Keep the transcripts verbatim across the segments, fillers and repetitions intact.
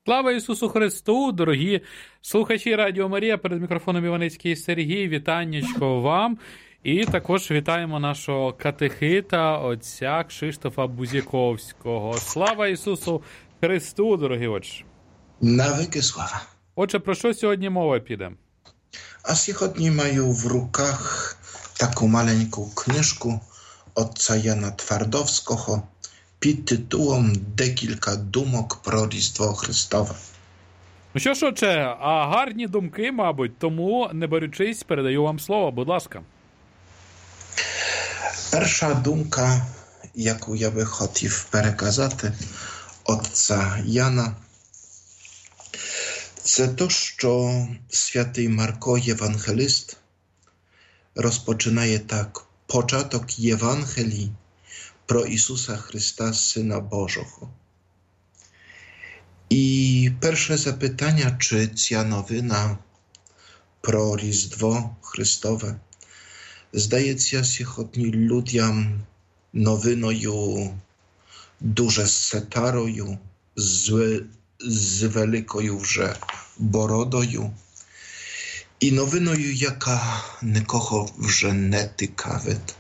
Слава Ісусу Христу, дорогі слухачі Радіо Марія, перед мікрофоном Іваницький Сергій, вітаннячко вам. І також вітаємо нашого катехита, отця Кшиштофа Бузяковського. Слава Ісусу Христу, дорогі отче. Навіки слава. Отже, про що сьогодні мова піде? А сьогодні маю в руках таку маленьку книжку отця Яна Твардовського під титулом «Декілька думок про Різдво Христове». Ну що ж, отче, а гарні думки, мабуть, тому, не борючись, передаю вам слово, будь ласка. Перша думка, яку я би хотів переказати отця Яна, це те, що святий Марко Євангелист розпочинає так: початок Євангелії про Ісуса Христа, Сина Божого. І перше запитання, чи ця новина про Різдво Христове здається сьогодні людям новиною дуже старою, з, з великою вже бородою, і новиною, яка нікого вже не цікавить.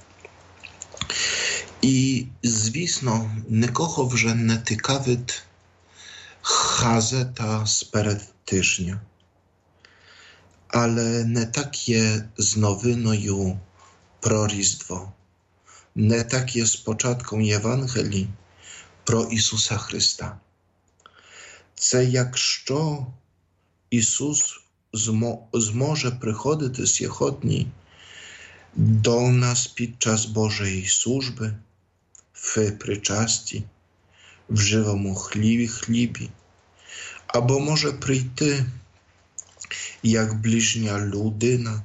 І, звісно, нікого вже не цікавить газета з перед тижня. Але не так є з новиною про Різдво. Не так є з початком Євангелії про Ісуса Христа. Це якщо Ісус зможе приходити сьогодні до нас під час Божої служби, в причасті, в живому хлібі, хлібі, або може прийти як ближня людина,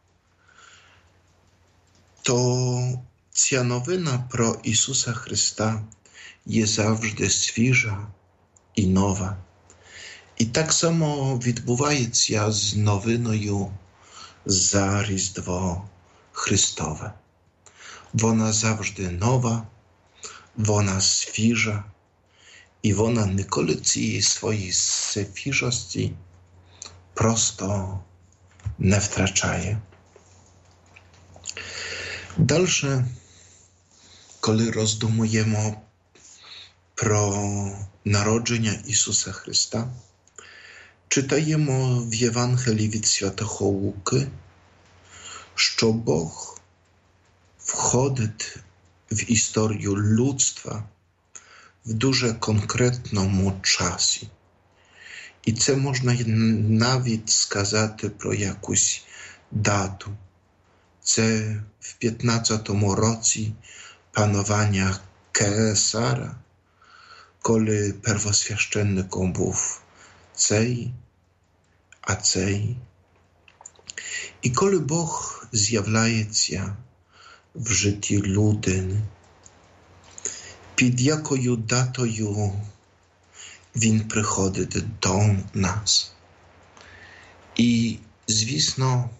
то ця новина про Ісуса Христа є завжди свіжа і нова. І так само відбувається з новиною за Різдво Христове. Вона завжди нова, вона свіжа, і вона ніколи цієї своєї свіжості просто не втрачає. Далі, коли роздумуємо про народження Ісуса Христа, читаємо в Євангелії від святого Луки, що Бог входить в історію людства в дуже конкретному часі. І це можна навіть сказати про якусь дату. Це в п'ятнадцятому році панування Кесара, коли первосвященником був цей, а цей. І коли Бог з'являється в житті людини, під якою датою Він приходить до нас. І, звісно,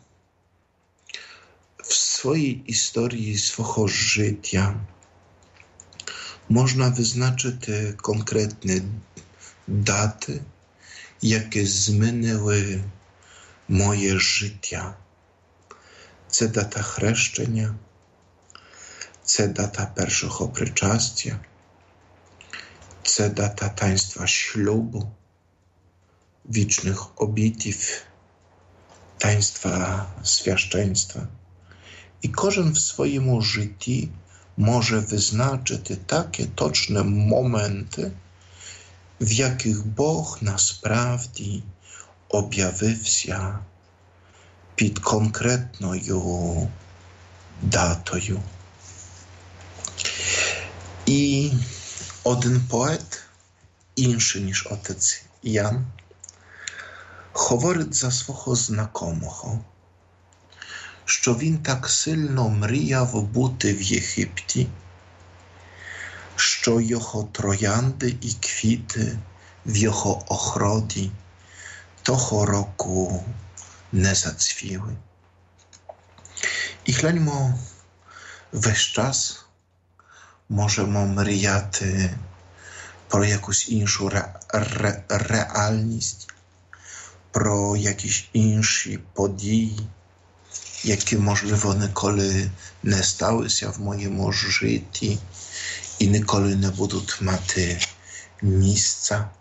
в своїй історії свого життя можна визначити конкретні дати, які змінили моє життя. Це дата хрещення, це дата першого причастя, це дата таїнства шлюбу, вічних обітів, таїнства священства. І кожен в своєму житті може визначити такі точні моменти, в яких Бог насправді об'явився під конкретною датою. І один поет, інший ніж отець Ян, говорить за свого знайомого, що він так сильно мріяв бути в Єгипті, що його троянди і квіти в його огороді того року не зацвіли. І гляньмо, весь час можемо мріяти про якусь іншу ре, ре, реальність, про якісь інші події, які, можливо, ніколи не сталися в моєму житті і ніколи не будуть мати місця.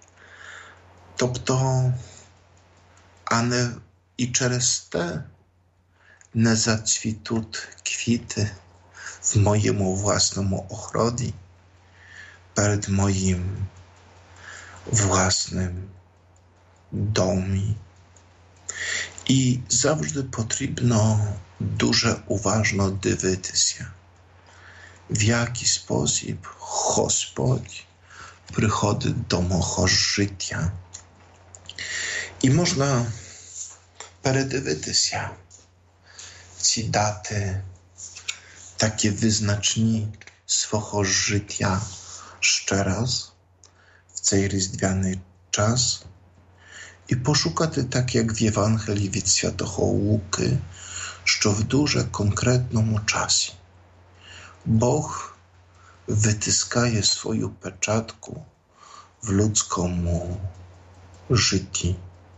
Тобто, а не і через те не зацвітуть квіти в моєму власному огороді, перед моїм власним домі. І завжди потрібно дуже уважно дивитися, в який спосіб Господь приходить до мого життя. І можна передивитися ці дати, такі визначні свого життя ще раз в цей різдвяний час і пошукати, так як в Євангелії від святого Луки, що в дуже конкретному часі Бог витискає свою печатку в людському житті.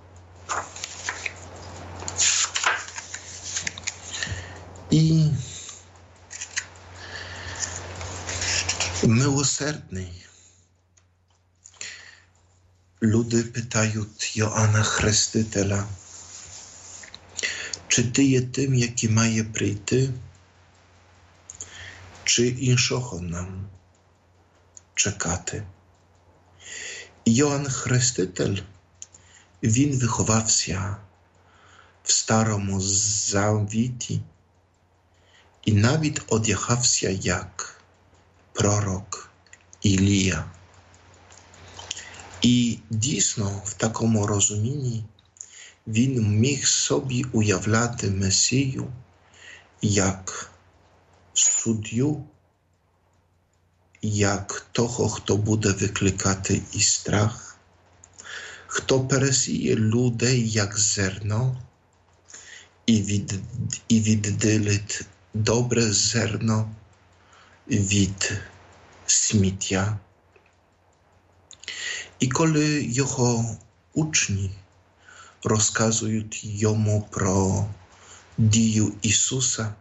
І милосердний. Люди питають Йоанна Хрестителя, чи ти є тим, який має прийти, чи іншого нам чекати. Йоанн Хреститель, він виховався в Старому Завіті і навіть одягався як пророк Ілія. І дійсно в такому розумінні він міг собі уявляти Месію як суддю, як того, хто буде викликати і страх, хто пересіє людей як зерно і, від, і відділить добре зерно від сміття. І коли його учні розказують йому про дію Ісуса,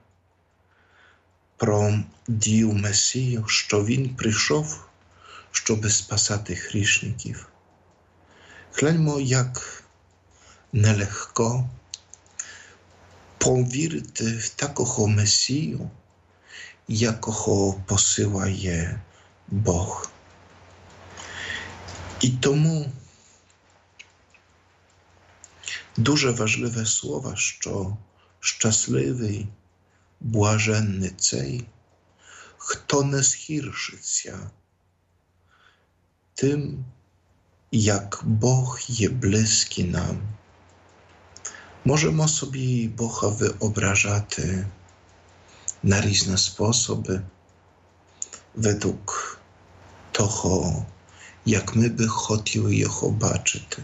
про дію Месію, що Він прийшов, щоб спасати грішників. Гляньмо, як нелегко повірити в такого Месію, якого посилає Бог. І тому дуже важливе слово, що щасливий, блаженний цей, хто не згіршиться тим, як Бог є близький нам. Можемо собі Бога виображати на різні способи, według того, як ми би хотіли його бачити.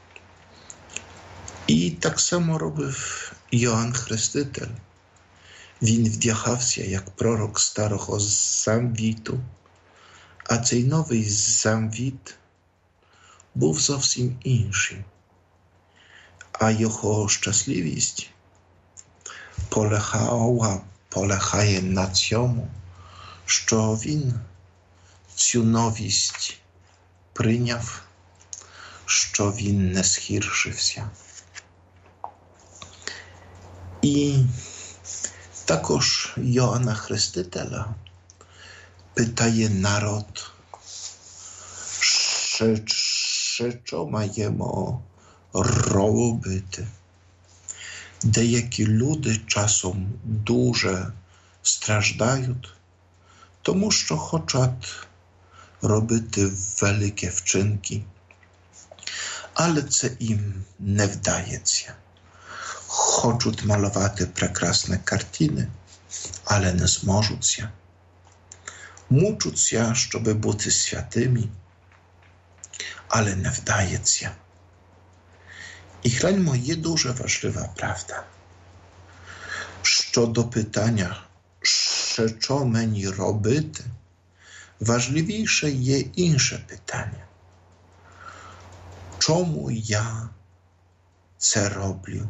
І так само робив Йоанн Хреститель. Він вдягався як пророк Старого Завіту, а цей новий Завіт був зовсім інший. А його щасливість полягала, полягає на цьому, що він цю новість прийняв, що він не згіршився. І також Йоанна Хрестителя питає народ, що, що маємо робити. Деякі люди часом дуже страждають, тому що хочуть робити великі вчинки, але це їм не вдається. Хочуть малювати прекрасні картини, але не зможуться. Мучуться, щоб бути святими, але не вдається. І гляньмо, є дуже важлива правда. Щодо питання, що мені робити, Важливіше є інше питання. Чому я це роблю?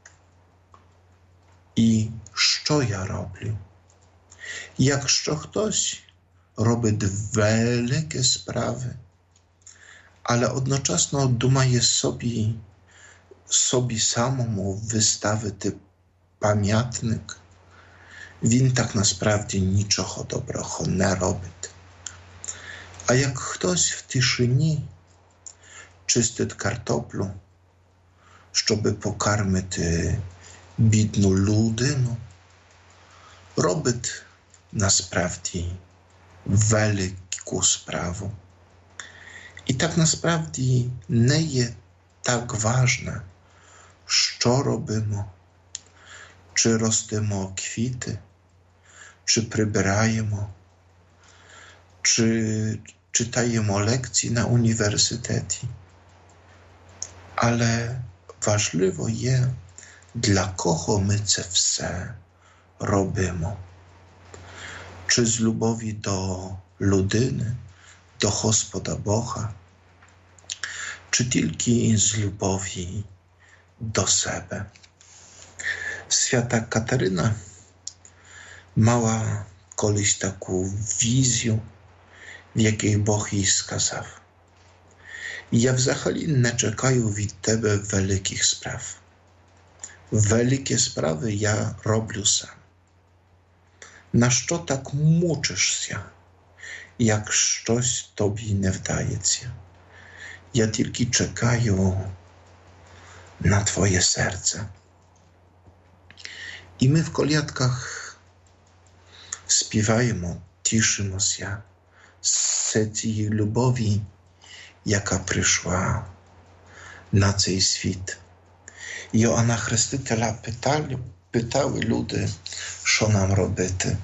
І що я роблю? Якщо хтось робить великі справи, але одночасно думає собі, собі самому виставити пам'ятник, він так насправді нічого доброго не робить. А як хтось в тишині чистить картоплю, щоб покармити бідну людину, робить насправді велику справу. І так насправді не є так важне, що робимо, чи ростимо квіти, чи прибираємо, чи читаємо лекції на університеті. Але важливо є, для кого ми це все робимо. Чи з любові до людини, до Господа Бога, чи тільки з любові до себе. Święta Katarzyna mała колись таку візію, в якій Бог їй сказав: «Я взагалі не чекаю від тебе великих справ. Великі справи я роблю сам. На що так мучишся, як щось тобі не вдається? Я тільки чекаю на твоє серце». І ми в колядках співаємо, тішимося з цієї любові, яка прийшла на цей світ. Йоанна Хрестителя питали, питали люди, що нам робити.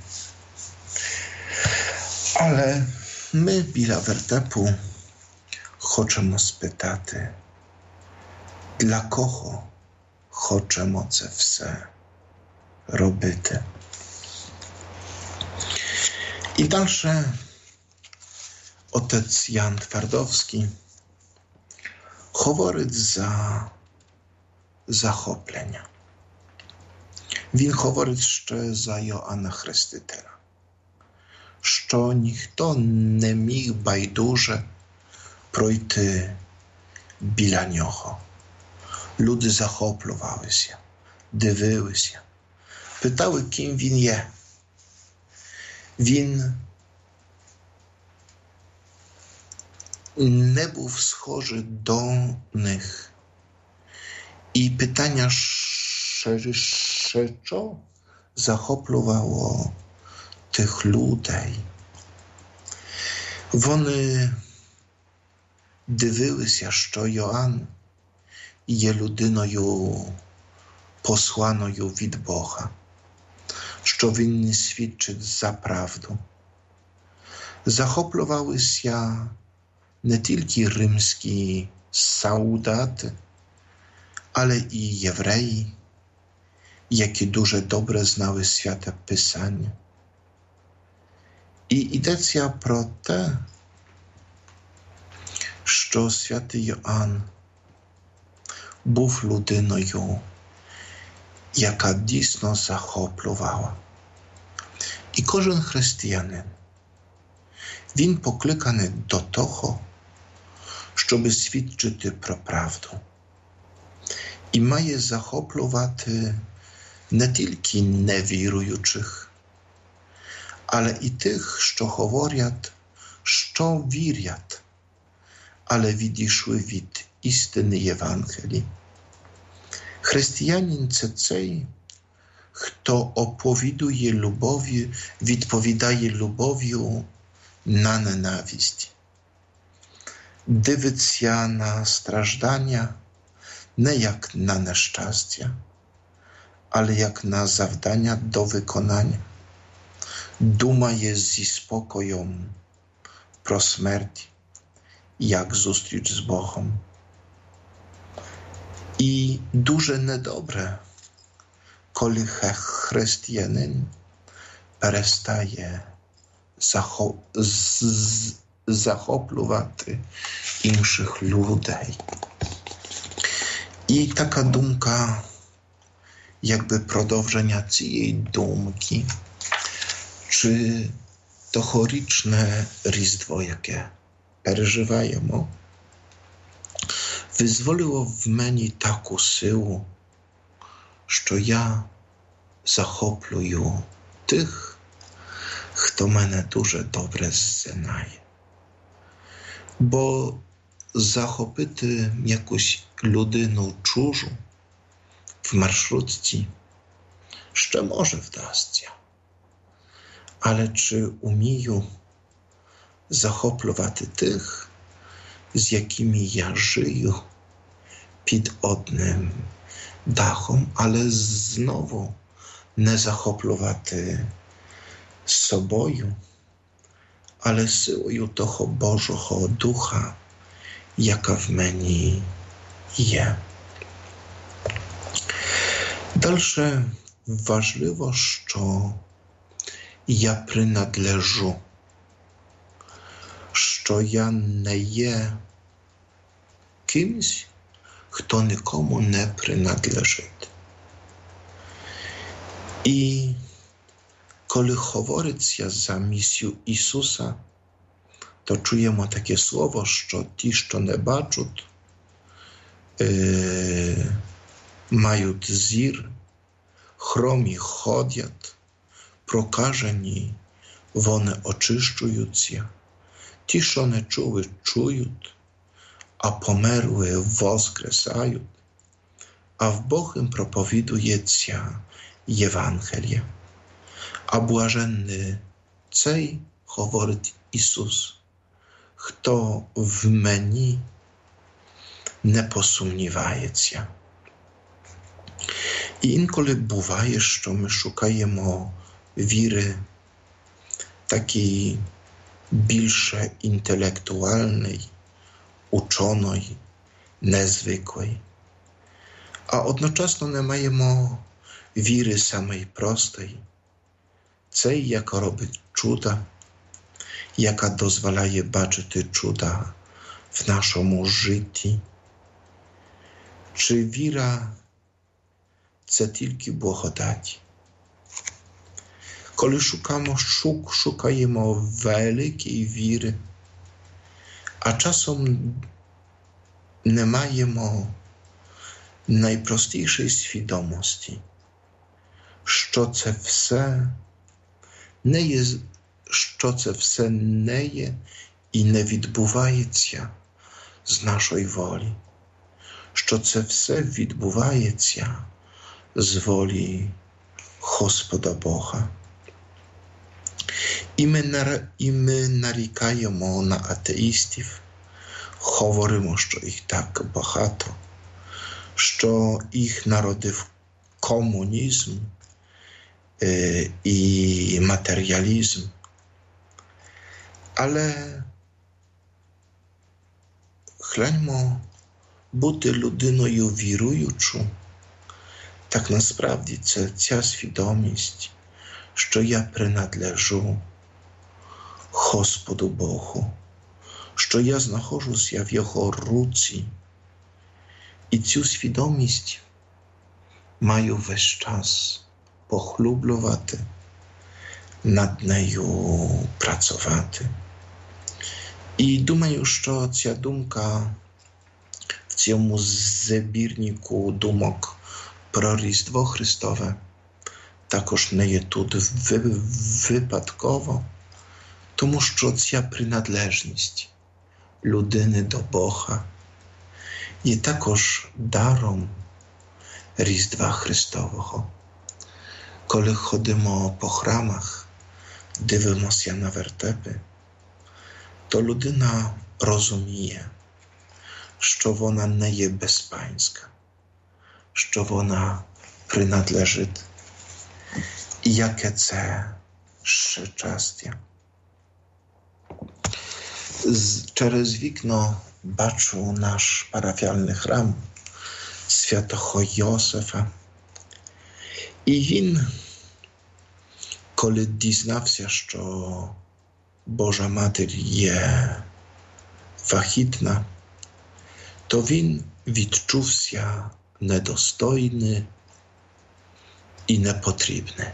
Але ми біля вертепу хочемо спитати, для кого хочемо це все робити. І далі отець Ян Твардовський говорить за захоплення. Він говорить ще за Йоанна Хрестителя, що ніхто не міг байдуже пройти біля нього. Люди захоплювалися, дивилися, питали, ким він є. Він не був схожий до них. І питання, що захоплювало тих людей. Вони дивилися, що Йоанн є людиною посланою від Бога, що він не свідчить за правду. Захоплювалися не тільки римські солдати, але і євреї, які дуже добре знали Святе Писання. І йдеться про те, що святий Йоанн був людиною, яка дійсно захоплювала. І кожен християнин, він покликаний до того, щоб свідчити про правду. І має захоплювати не тільки невіруючих, але і тих, що говорять, що вірять, але відійшли від істини Євангелії. Християнин – це цей, хто оповідує любов'ю, відповідає любов'ю на ненависть. Дивиться на страждання не як на нещастя, але як на завдання до виконання. Думає зі спокоєм про смерть, як зустріч з Богом. І дуже недобре, коли християнин перестає захо- з- захоплювати інших людей. І така думка, якби продовження цієї думки, чи тогорічне Різдво, яке переживаємо, визволило в мені таку силу, що я захоплюю тих, хто мене дуже добре знає. Бо захопити якусь людину чужу в маршрутці ще може вдасться. Але чи умію захоплювати тих, з якими я жию під одним дахом, але знову не захоплювати собою, але силою того Божого Духа, яка в мені є. Дальше важливо, що я принадлежу, що я не є кимсь, хто нікому не принадлежить. І коли говориться за місію Ісуса, то чуємо таке слово, що ті, що не бачать, е, мають зір, хромі ходять, прокажені, вони очищуються. Ті, що не чули, чують, а померли воскресають, а в Бог їм проповідується Євангеліє. А блаженний цей, говорить Ісус, хто в мені не посумнівається. І інколи буває, що ми шукаємо віри такій більше інтелектуальної, ученої, незвиклої. А одночасно не маємо віри самої простої, цей, яка робить чуда, яка дозволяє бачити чуда в нашому житті. Чи віра – це тільки благодать? Коли шукаємо, шук, шукаємо великої віри, а часом не маємо найпростішої свідомості, що це все не є, що це все не є і не відбувається з нашої волі, що це все відбувається з волі Господа Бога. І ми, і ми нарікаємо на атеїстів, говоримо, що їх так багато, що їх народив комунізм е, і матеріалізм. Але гляньмо, бути людиною віруючою, так насправді це ця свідомість, що я принадлежу Господу Богу, що я знаходжуся в Його руці. І цю свідомість маю весь час похлюблювати, над нею працювати. І думаю, що ця думка в цьому збірнику думок про Різдво Христове також не є тут випадково, тому що ця приналежність людини до Бога є також даром Різдва Христового. Коли ходимо по храмах, дивимося на вертепи, то людина розуміє, що вона не є безпанська, що вона принадлежить. І яке це щастя. Через вікно бачу наш парафіальний храм святого Йосифа. І він, коли дізнався, що Божа Матір є вагітна, то він відчувся недостойний і непотрібний.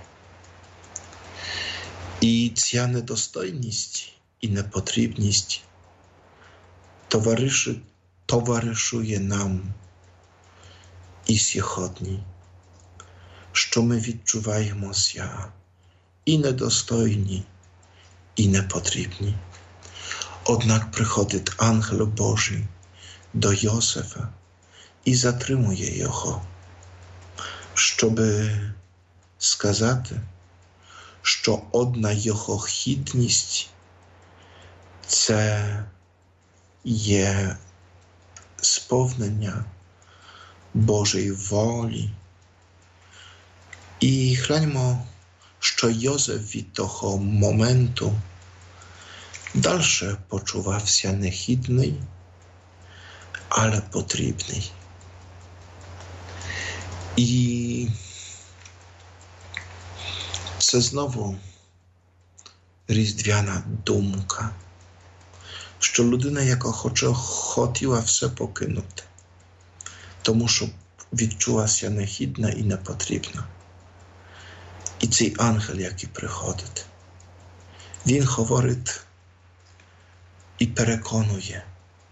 І ця недостойність і непотрібність товаришує, товаришує нам і сьогодні, що ми відчуваємося і недостойні, і непотрібні. Однак приходить ангел Божий до Йосифа і затримує його, щоб сказати, що одна його гідність – це є сповнення Божої волі. І гляньмо, що Йозеф від того моменту далі почувався не гідний, але потрібний. І це знову різдвяна думка, що людина, яка хоче, хотіла все покинути, тому що відчулася негідна і непотрібна. І цей ангел, який приходить, він говорить і переконує,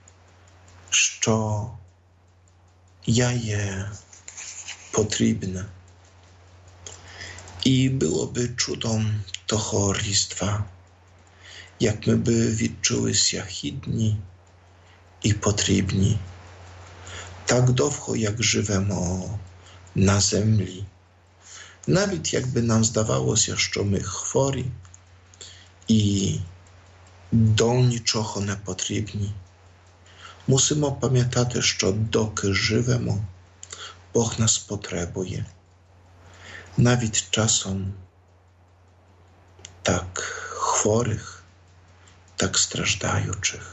що я є потрібна. І було би чудом того Різдва, як ми би відчулися гідні і потрібні. Так довго, як живемо на землі, навіть якби нам здавалося, що ми хворі і до нічого не потрібні, мусимо пам'ятати, що доки живемо, Бог нас потребує. Навіть часом так хворих, так страждаючих.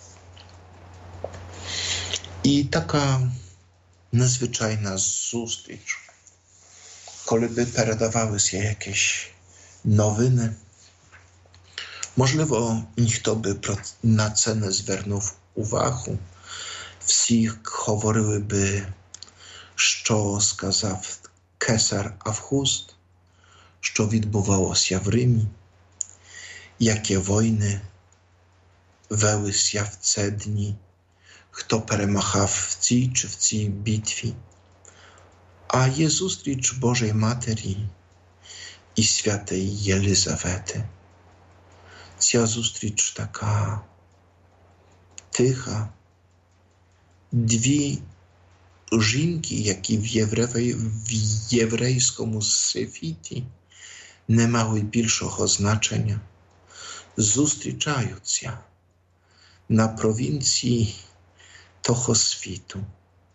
І така незвичайна зустріч, коли би передавалися якісь новини, можливо, ніхто би на це не звернув увагу. Всі говорили би, що сказав кесар Август, що відбувалося в Римі, які війни велися в ці дні, хто перемагав в цій чи в цій битві. А є зустріч Божої Матері і святої Єлизавети. Ця зустріч така тиха. Дві жінки, які в, єврей... в єврейському світі не мали більшого значення, зустрічаються на провінції того світу.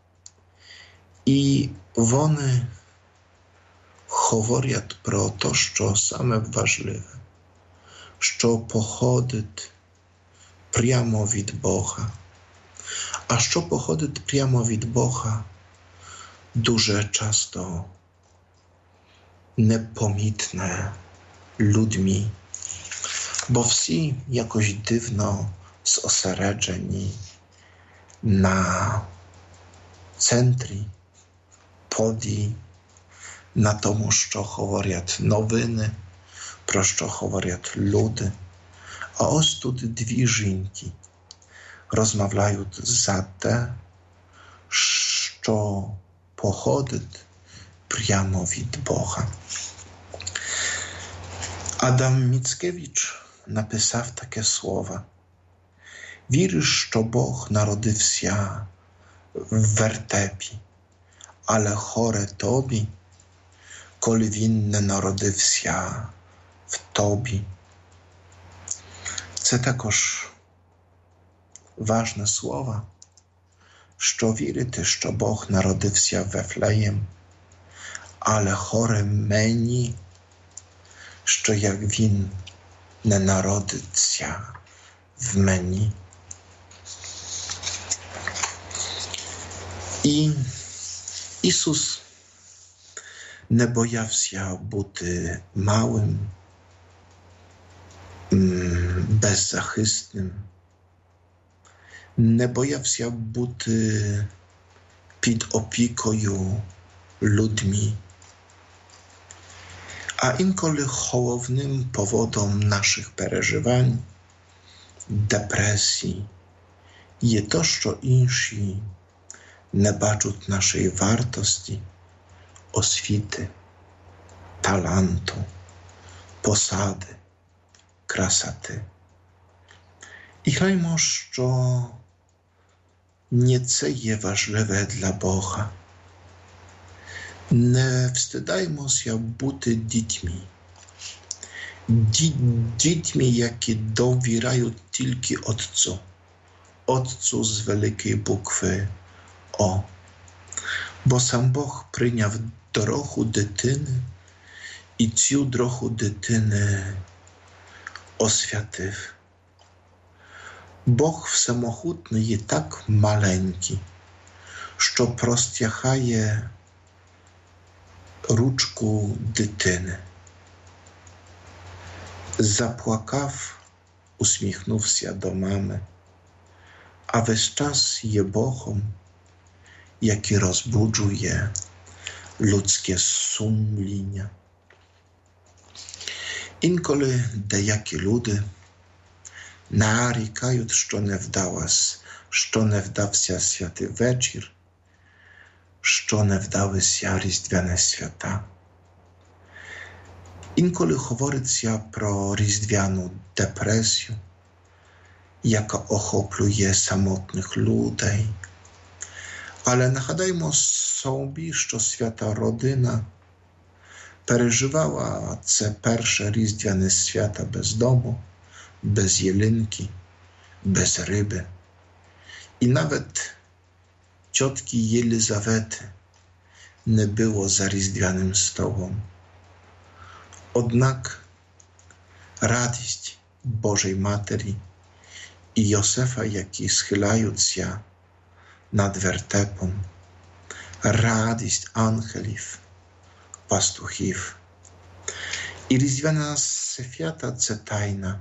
І вони говорять про те, що саме важливе, що походить прямо від Бога. А що походить прямо від Бога, дуже часто непомітне людьми, бо всі якось дивно зосереджені на центрі подій, на тому, що говорять новини, про що говорять люди. А ось тут дві жінки розмовляють за те, що походить прямо від Бога. Адам Міцкевич написав таке слово: «Віриш, що Бог народився в вертепі, але горе тобі, коли він не народився в тобі». Це також важне слово, що вірити, що Бог народився в Вифлеєм, але горе мені, що як він не народиться в мені. І Ісус не боявся бути малим, беззахисним, не боявся бути під опікою людьми. А інколи головним поводом наших переживань, депресії, є то, що інші не бачать нашої вартості, освіти, таланту, посади, красоти. І хаймо, що не це є важливе для Бога. Не встидаймося бути дітьми. Ді, дітьми, які довіряють тільки Отцу. Отцу з великої букви О. Бо сам Бог прийняв дорогу дитини і цю дорогу дитини освятив. Бог всемогутний є так маленький, що простягає ручку дитини. Заплакав, усміхнувся до мами, а весь час є Богом, який розбуджує людське сумління. Інколи деякі люди нарікають, що не вдалось, що не вдався святий вечір, що не вдалися різдвяні свята. Інколи говориться про різдвяну депресію, яка охоплює самотних людей. Але нагадаймо собі, що свята родина переживала це перше різдвяне свята без дому, без ялинки, без риби. І навіть ciotki Єлизавети не було за різдвяним столом. Однак радість Божої Матері і Йосифа, які схиляються над вертепом, радість ангелів, пастухів. І різдвяна свята – це тайна,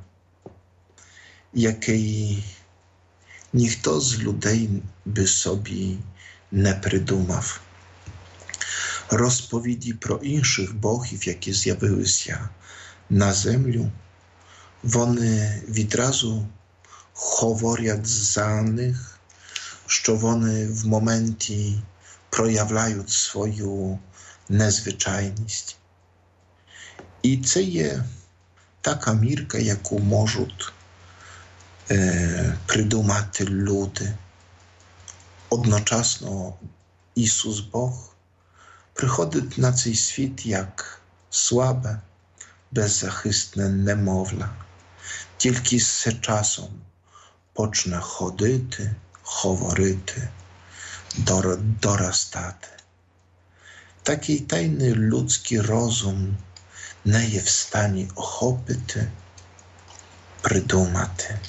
який ніхто з людей би собі не придумав. Розповіді про інших богів, які з'явилися на землю, вони відразу говорять за них, що вони в моменті проявляють свою незвичайність. І це є така мірка, яку можуть е, придумати люди. Одночасно Ісус Бог приходить на цей світ як слабе, беззахисне немовля. Тільки з часом почне ходити, говорити, доростати. Такий тайний людський розум не є в стані охопити, придумати.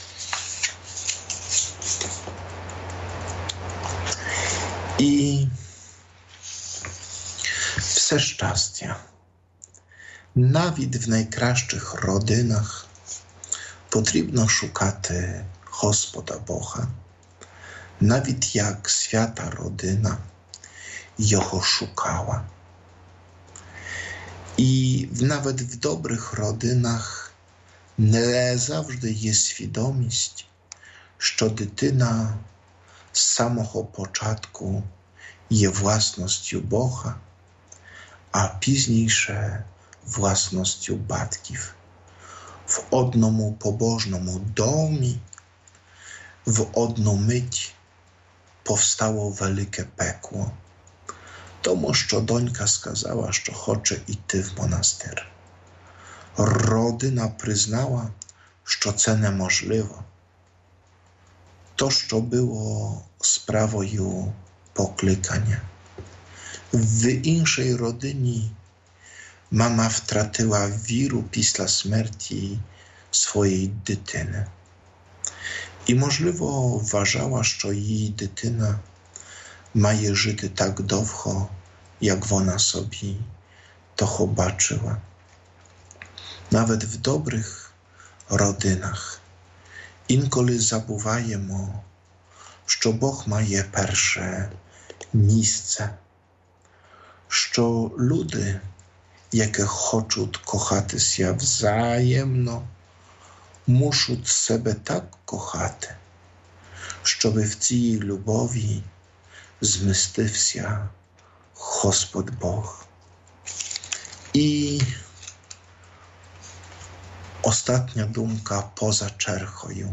І все щастя, навіть в найкращих родинах потрібно шукати Господа Бога, навіть як свята родина Його шукала. І навіть в добрих родинах не завжди є свідомість, що дитина з самого початку є власністю Бога, а пізніше власністю батьків. В одному побожному домі в одну мить повстало велике пекло, тому що донька сказала, що хоче йти в монастир. Родина признала, що це неможливо. То, що було справою покликання. В іншій родині мама втратила віру після смерті своєї дитини. І, можливо, вважала, що її дитина має жити так довго, як вона собі того бачила. Навіть в добрих родинах. Інколи забуваємо, що Бог має перше місце, що люди, які хочуть кохатися взаємно, мусять себе так кохати, щоб в цій любові змістився Господь Бог. І остання думка поза чергою.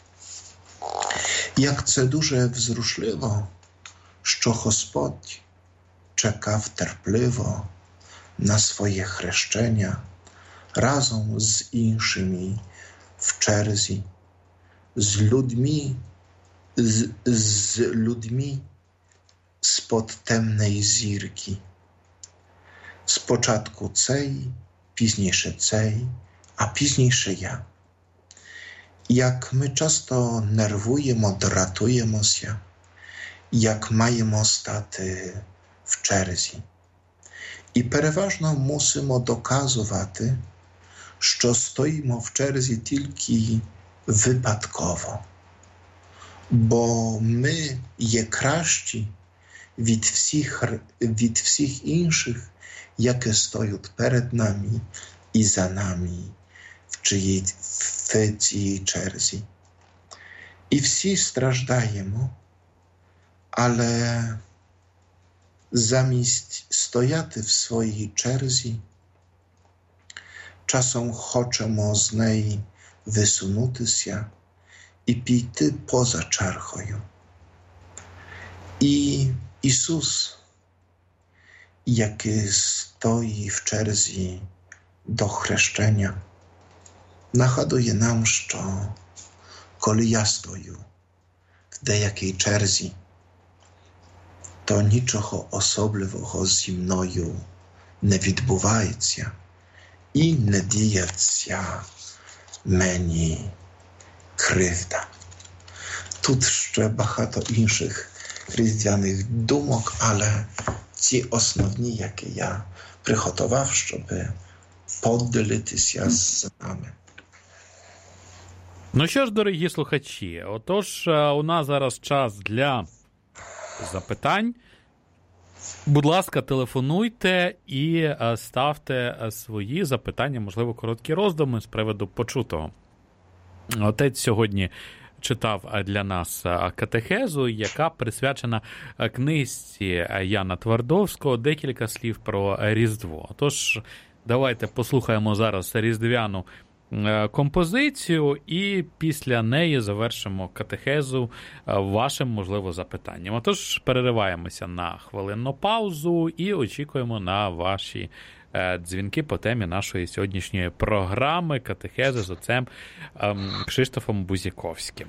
Як це дуже взрушливо, що Господь чекав терпливо на своє хрещення разом з іншими в черзі, з людьми, з, з людьми з-под темної зірки. Спочатку цей, пізніше цей, а пізніше я. Як ми часто нервуємо, дратуємося, як маємо стати в черзі. І переважно мусимо доказувати, що стоїмо в черзі тільки випадково, бо ми є кращі від всіх, від всіх інших, які стоять перед нами і за нами в, чиї, в цій черзі. І всі страждаємо, але замість стояти в своїй черзі, часом хочемо з неї висунутися і піти поза чергою. І Ісус, який стоїть в черзі до хрещення, нагадує нам, що коли я стою в деякій черзі, то нічого особливого зі мною не відбувається і не діється мені кривда. Тут ще багато інших різдвяних думок, але ці основні, які я приготував, щоб поділитися з нами. Ну що ж, дорогі слухачі, отож, у нас зараз час для запитань. Будь ласка, телефонуйте і ставте свої запитання, можливо, короткі роздуми з приводу почутого. Отець сьогодні читав для нас катехезу, яка присвячена книжці Яна Твардовського «Декілька слів про Різдво». Тож, давайте послухаємо зараз різдвяну композицію і після неї завершимо катехезу вашим, можливо, запитанням. Отож, перериваємося на хвилинну паузу і очікуємо на ваші дзвінки по темі нашої сьогоднішньої програми «Катехези» з отцем Кшиштофом Бузіковським.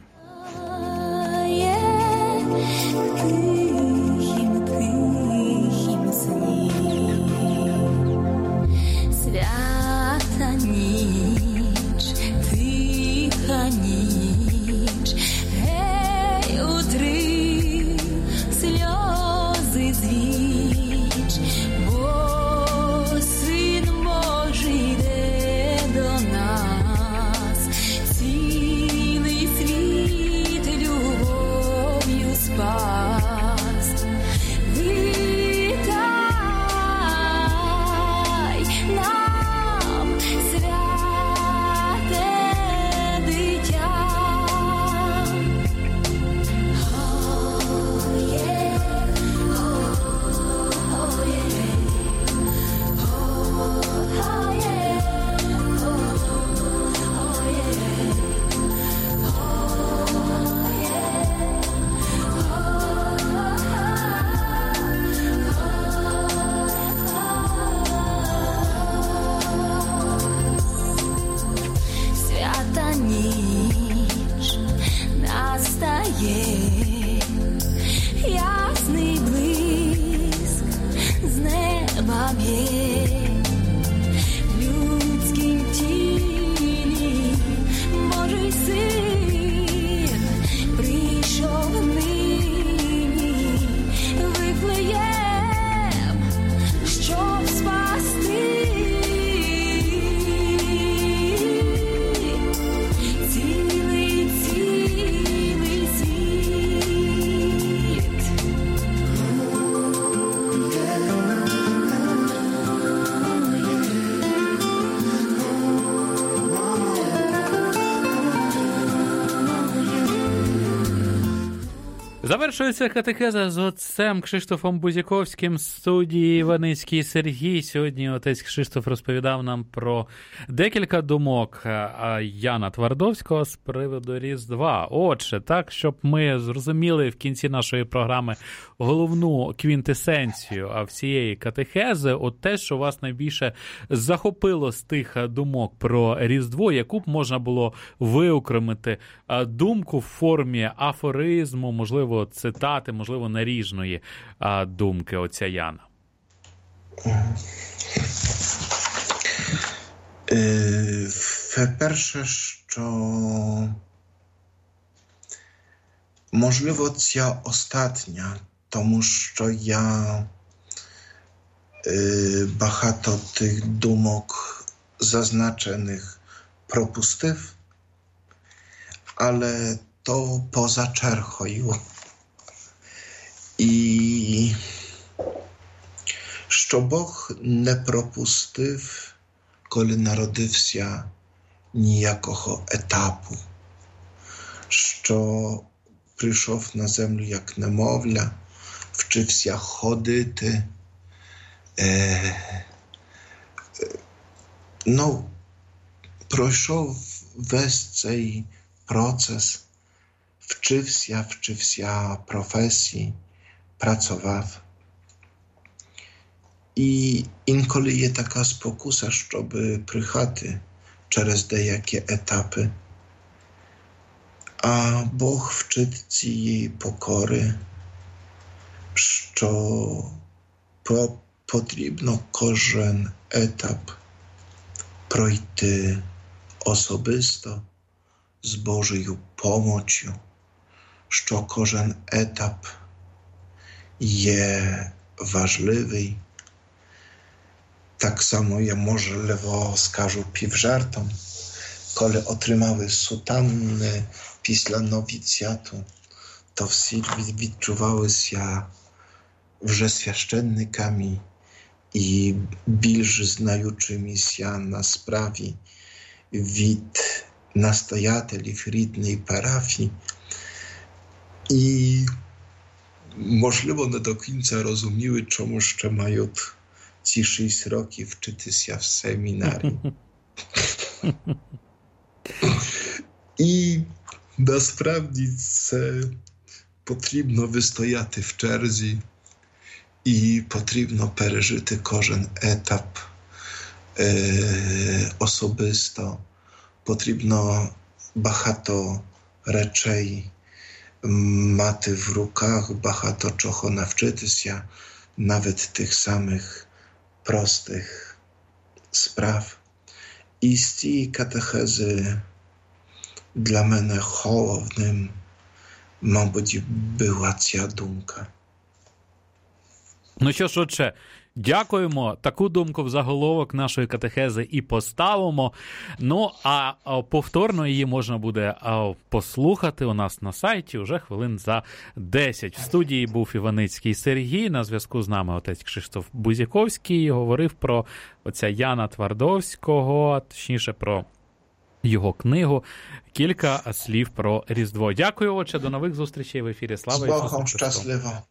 Свята ніч, тиха ніч, гей, утри сльози звіч, бо Син Божий йде до нас, цілий світ любов'ю спас. Вітай нам, святе дитя. Оє, оє, Завершується катехеза з отцем Кшиштофом Бузяковським з студії Іваницький Сергій. Сьогодні отець Кшиштоф розповідав нам про декілька думок Яна Твардовського з приводу Різдва. Отже, так, щоб ми зрозуміли в кінці нашої програми головну квінтесенцію всієї катехези, от те, що вас найбільше захопило з тих думок про Різдво, яку б можна було виокремити думку в формі афоризму, можливо, цитати, можливо, наріжної а, думки отця Яна. Перше, що можливо ця остання, тому що я багато тих думок зазначених пропустив, але то поза черхою. І що Бог не пропустив, коли народився, ніякого етапу, що прийшов на землю як немовля, вчився ходити, е, е, ну, пройшов весь цей процес, вчився, вчився професії, працював. І інколи є така спокуса, щоб приїхати через деякі етапи. А Бог вчить цієї покори, що потрібно кожен етап пройти особисто, з Божою помочю, що кожен етап є важливий. Так само я, можливо, скажу півжартом, коли отримали сутанни після новіціату, то всі відчувалися вже священниками і більш знаючимися на справі від настоятелів рідної парафії. І, можливо, не до кінця розуміли, чому ще мають ці шість років вчитися в семінарі. І насправді це потрібно вистояти в черзі і потрібно пережити кожен етап е, особисто. Потрібно багато речей мати в руках, багато чого навчитися, навіть тих самих простих справ. І з цієї катехези для мене головним, мабуть, була ця думка. Ну що ж, отче, дякуємо. Таку думку в заголовок нашої катехези і поставимо. Ну, а повторно її можна буде послухати у нас на сайті уже хвилин за десять. В студії був Іваницький Сергій, на зв'язку з нами отець Кшиштоф Бузяковський, говорив про отця Яна Твардовського, точніше про його книгу «Кілька слів про Різдво». Дякую, отче, до нових зустрічей в ефірі. Слава Ісусу Христу! З Богом, щасливо!